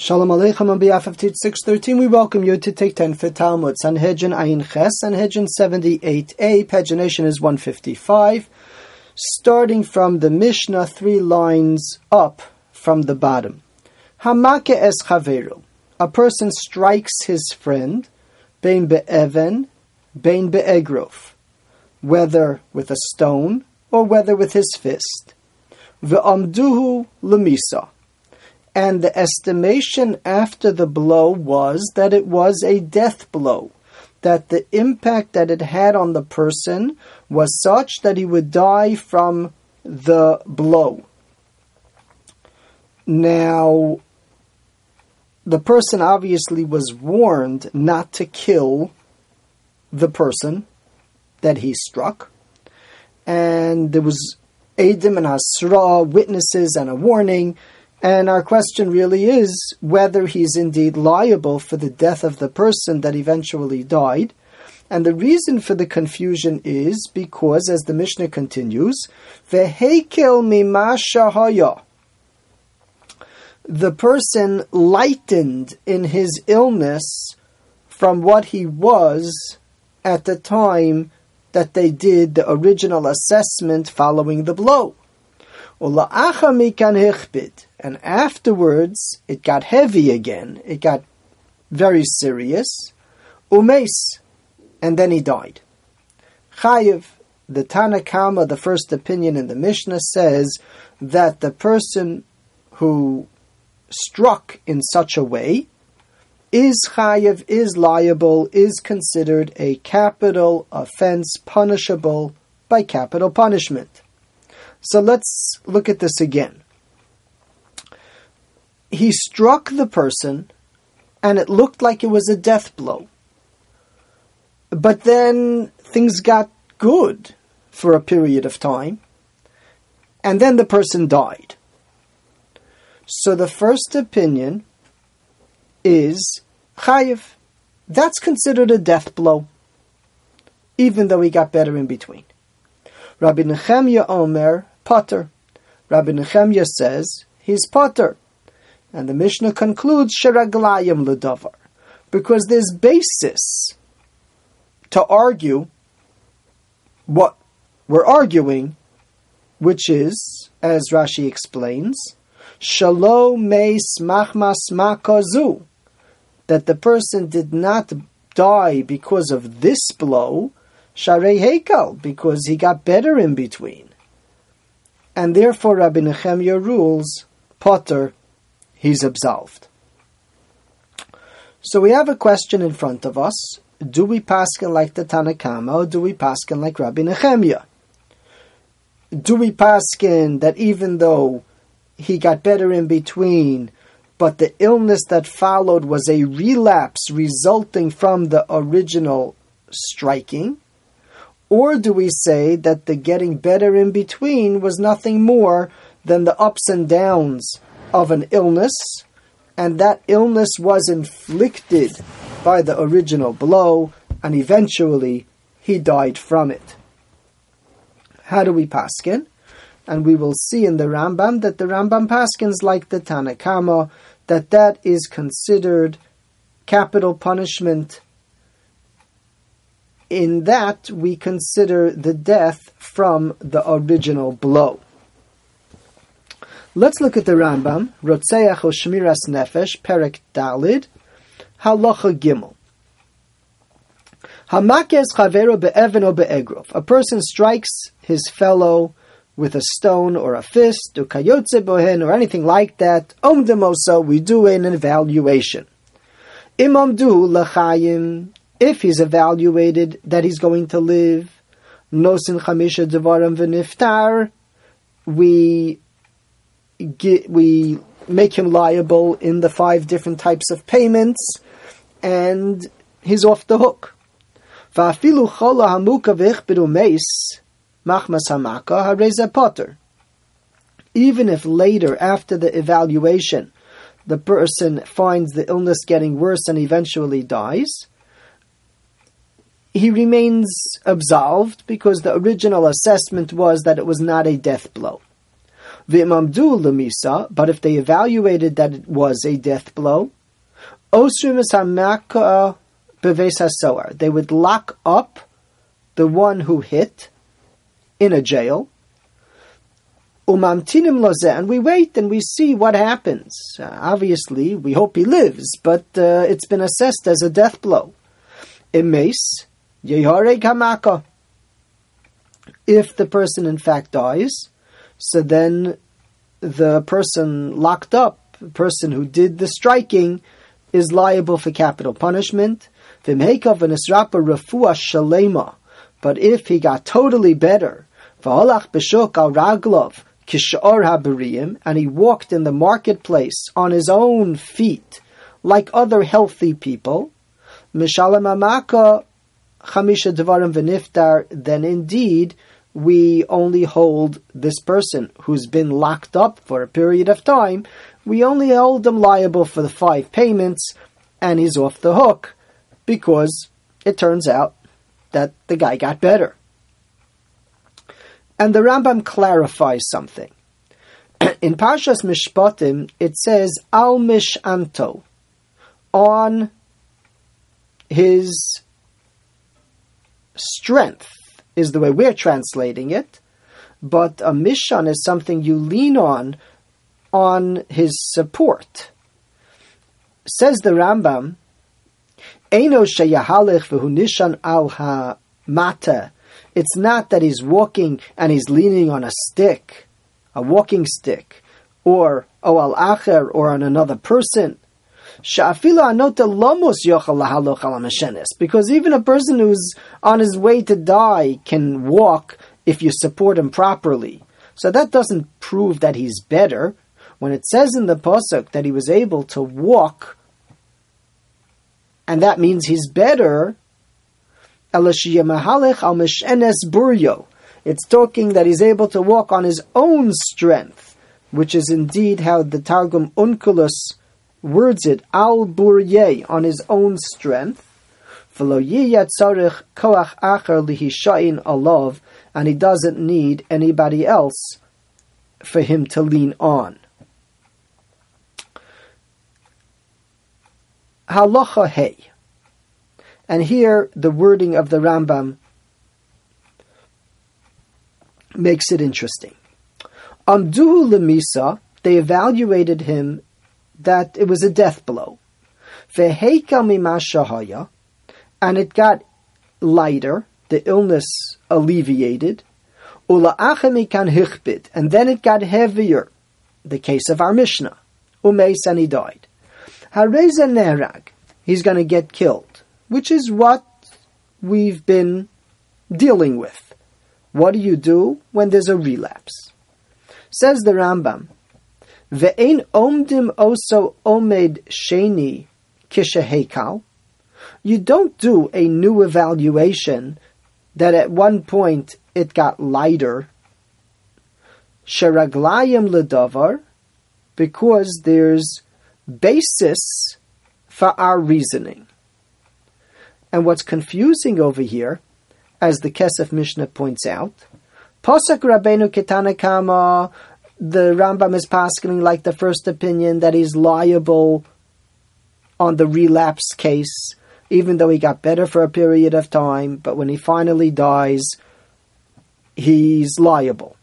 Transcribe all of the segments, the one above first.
Shalom Aleichem. On behalf of Teach 613, we welcome you to take 10 for Talmud. Sanhedrin Ayin Ches, Sanhedrin 78a, pagination is 155. Starting from the Mishnah, 3 lines up from the bottom. Hamake es chaveru. A person strikes his friend, bein be'even, bein be'egrof, whether with a stone or whether with his fist. Ve'amduhu lemisa. And the estimation after the blow was that it was a death blow, that the impact that it had on the person was such that he would die from the blow. Now, the person obviously was warned not to kill the person that he struck, and there was Eidim and Hasra, witnesses and a warning. And our question really is whether he's indeed liable for the death of the person that eventually died. And the reason for the confusion is because, as the Mishnah continues, Vehekel mima shahaya. The person lightened in his illness from what he was at the time that they did the original assessment following the blow. And afterwards, it got heavy again. It got very serious. Umeis. And then he died. Chayiv, the Tana Kama, the first opinion in the Mishnah, says that the person who struck in such a way is chayiv, is liable, is considered a capital offense punishable by capital punishment. So let's look at this again. He struck the person, and it looked like it was a death blow. But then things got good for a period of time, and then the person died. So the first opinion is chayiv. That's considered a death blow, even though he got better in between. Rabbi Nechemya Omer, Potter. Rabbi Nechemya says he's Potter. And the Mishnah concludes Sheraglayim L'davar, because there's basis to argue what we're arguing, which is, as Rashi explains, Shalom meis machmas makazu, that the person did not die because of this blow, Sharei Hekel, because he got better in between. And therefore Rabbi Nechemya rules, Potter, he's absolved. So we have a question in front of us. Do we paskin like the Tana Kama, or do we paskin like Rabbi Nechemya? Do we paskin that even though he got better in between, but the illness that followed was a relapse resulting from the original striking? Or do we say that the getting better in between was nothing more than the ups and downs of an illness, and that illness was inflicted by the original blow, and eventually he died from it? How do we paskin? And we will see in the Rambam that the Rambam paskins like the Tana Kama, that is considered capital punishment. In that, we consider the death from the original blow. Let's look at the Rambam, Rotzeach o Shmiras Nefesh, Perek Dalid, Halacha Gimel. Hamakes chavero be'even o be'egrof. A person strikes his fellow with a stone or a fist, or kayotze bohen, or anything like that. Omdemosa, we do an evaluation. Imamdu lachayim. If he's evaluated that he's going to live, nosin chamisha devarim v'niftar, we make him liable in the 5 different types of payments, and he's off the hook. Va'afilu chola hamuka v'ich meis machmas hamaka hareza potter. Even if later, after the evaluation, the person finds the illness getting worse and eventually dies, he remains absolved because the original assessment was that it was not a death blow. V'imamdu lemisa, but if they evaluated that it was a death blow, osrim esamaka beves hasoar, they would lock up the one who hit in a jail. Umamtinim lozeh, and we wait and we see what happens. Obviously, we hope he lives, but it's been assessed as a death blow. Imes yehareg hamaka. If the person in fact dies, so then the person locked up, the person who did the striking, is liable for capital punishment. V'mheikav v'nisrapa refuah shalema. But if he got totally better, v'holach b'shuk al raglov kish'or haberiyim, and he walked in the marketplace on his own feet, like other healthy people, mishalem amaka chamisha devarim v'niftar, then indeed we only hold this person who's been locked up for a period of time, we only hold him liable for the 5 payments, and he's off the hook, because it turns out that the guy got better. And the Rambam clarifies something. In Parshas Mishpatim, it says, Al Mishanto, on his strength, is the way we're translating it, but a Mishan is something you lean on his support. Says the Rambam, Eino sheyahalech v'hu nishan al ha-mata. It's not that he's walking and he's leaning on a stick, a walking stick, or al acher, or on another person. Because even a person who's on his way to die can walk if you support him properly. So that doesn't prove that he's better. When it says in the Pasuk that he was able to walk, and that means he's better, it's talking that he's able to walk on his own strength, which is indeed how the Targum Onkelos words it, al buryeh, on his own strength, and he doesn't need anybody else for him to lean on. Halacha Hey. And here the wording of the Rambam makes it interesting. Amduhu lemisa, they evaluated him that it was a death blow. Veheika mimashahaya, and it got lighter, the illness alleviated. Ula'achemikan hichbit, and then it got heavier, the case of our Mishnah. Umeis, and he died. Hareza nerag, he's going to get killed, which is what we've been dealing with. What do you do when there's a relapse? Says the Rambam, Ve'ein omdim oso omed sheni kishahekal. You don't do a new evaluation that at one point it got lighter. Sheraglayim ledavar, because there's basis for our reasoning. And what's confusing over here, as the Kesef Mishnah points out, Pasuk Rabbeinu Ketanakama, the Rambam is paskening like the first opinion that he's liable on the relapse case, even though he got better for a period of time, but when he finally dies, he's liable.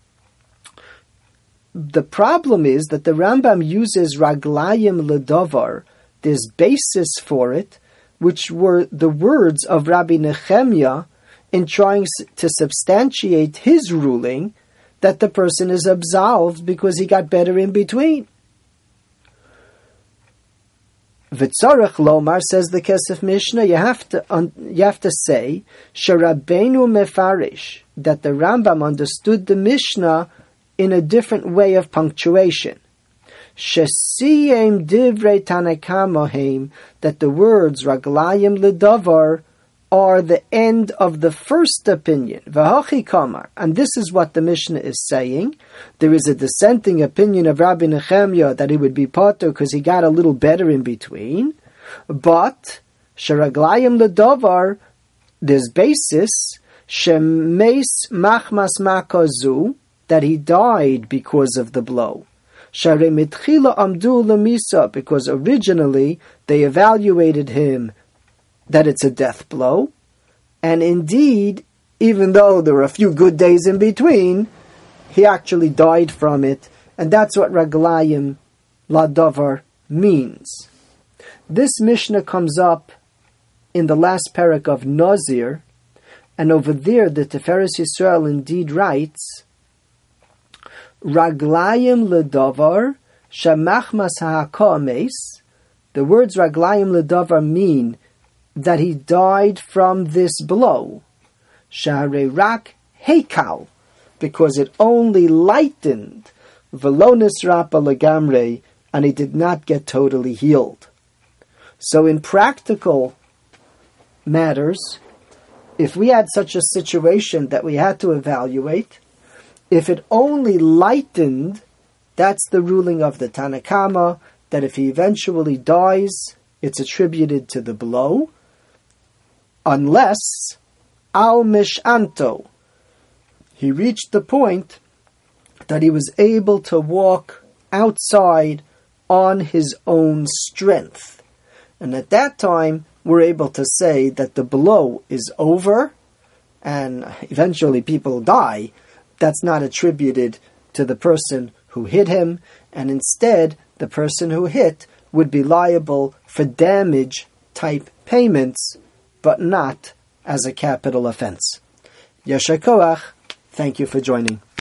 The problem is that the Rambam uses Raglayim Ledavar, there's basis for it, which were the words of Rabbi Nehemiah in trying to substantiate his ruling that the person is absolved because he got better in between. V'tzarech lomar, says the Kesef Mishnah, you have to say Sherabbeinu mefarish, that the Rambam understood the Mishnah in a different way of punctuation. Shesiyem divrei Tanakama, that the words Raglayim ledavar are the end of the first opinion. V'hachi kamar, and this is what the Mishnah is saying. There is a dissenting opinion of Rabbi Nehemiah that he would be potter because he got a little better in between. But Sheraglayim ledavar, there's basis. Shemeis machmas makazu, that he died because of the blow. Sharei mitchila amdu lemisa, because originally they evaluated him that it's a death blow, and indeed, even though there were a few good days in between, he actually died from it, and that's what raglayim ladavar means. This Mishnah comes up in the last parak of Nazir, and over there the Tiferes Yisrael indeed writes, Raglayim ledavar shamachmas ha'akames. The words Raglayim ledavar mean that he died from this blow. Sha'arei rak heikal, because it only lightened velonis rapa legamre, and he did not get totally healed. So in practical matters, if we had such a situation that we had to evaluate, if it only lightened, that's the ruling of the Tanakama, that if he eventually dies, it's attributed to the blow, unless al mishanto, he reached the point that he was able to walk outside on his own strength. And at that time, we're able to say that the blow is over, and eventually people die. That's not attributed to the person who hit him, and instead, the person who hit would be liable for damage-type payments, but not as a capital offense. Yasher koach. Thank you for joining.